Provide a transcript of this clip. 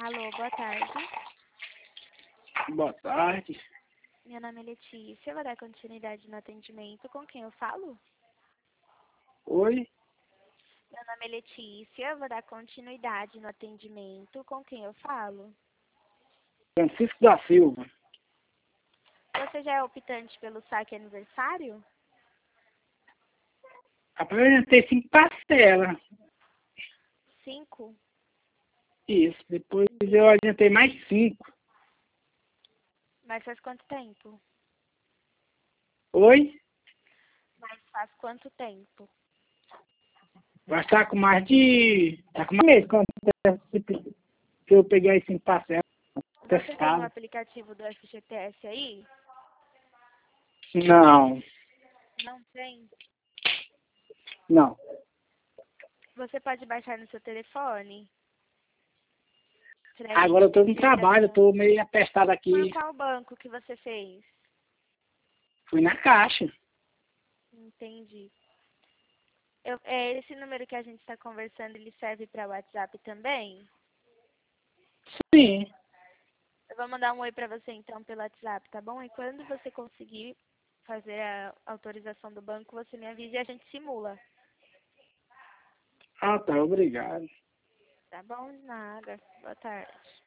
Alô, boa tarde. Boa tarde. Meu nome é Letícia. Eu vou dar continuidade no atendimento. Com quem eu falo? Oi, Meu nome é Letícia. Eu vou dar continuidade no atendimento. Com quem eu falo? Francisco da Silva. Você já é optante pelo saque aniversário? Apresentei 5 parcelas. 5? Isso. Depois eu adiantei mais 5. Mas faz quanto tempo? Oi? Mas faz quanto tempo? Vai estar com mais de. Tá com mais mês quando que eu peguei as 5 parcelas. Você tem o Testado. aplicativo do FGTS aí? Não, Não tem? não. Você pode baixar no seu telefone? Pra Agora eu tô no gente ver trabalho, eu tô meio atestado por aqui. qual banco que você fez? Fui na caixa. Entendi. Esse número que a gente está conversando, ele serve para WhatsApp também? Sim. Eu vou mandar um oi para você então pelo WhatsApp, tá bom? E quando você conseguir fazer a autorização do banco, você me avisa e a gente simula. Ah, tá. Obrigado. Tá bom? De nada. Boa tarde.